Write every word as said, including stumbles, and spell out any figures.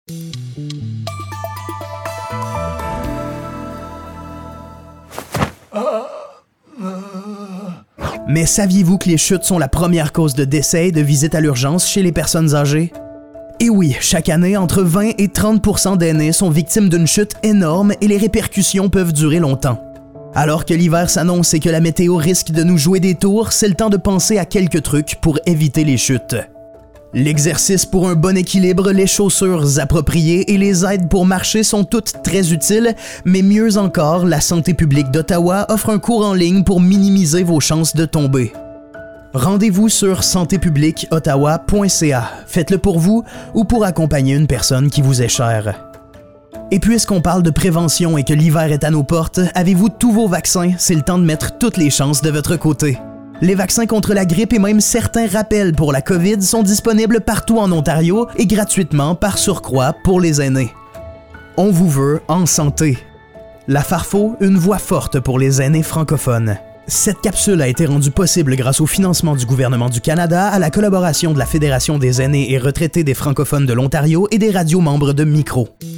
Mais saviez-vous que les chutes sont la première cause de décès et de visite à l'urgence chez les personnes âgées? Et oui, chaque année, entre vingt et trente pour cent d'aînés sont victimes d'une chute énorme et les répercussions peuvent durer longtemps. Alors que l'hiver s'annonce et que la météo risque de nous jouer des tours, c'est le temps de penser à quelques trucs pour éviter les chutes. L'exercice pour un bon équilibre, les chaussures appropriées et les aides pour marcher sont toutes très utiles, mais mieux encore, la santé publique d'Ottawa offre un cours en ligne pour minimiser vos chances de tomber. Rendez-vous sur santé publique ottawa point c a. Faites-le pour vous ou pour accompagner une personne qui vous est chère. Et puisqu'on parle de prévention et que l'hiver est à nos portes, avez-vous tous vos vaccins? C'est le temps de mettre toutes les chances de votre côté. Les vaccins contre la grippe et même certains rappels pour la COVID sont disponibles partout en Ontario et gratuitement par surcroît pour les aînés. On vous veut en santé. La Farfo, une voix forte pour les aînés francophones. Cette capsule a été rendue possible grâce au financement du gouvernement du Canada, à la collaboration de la Fédération des aînés et retraités des francophones de l'Ontario et des radios membres de Micro.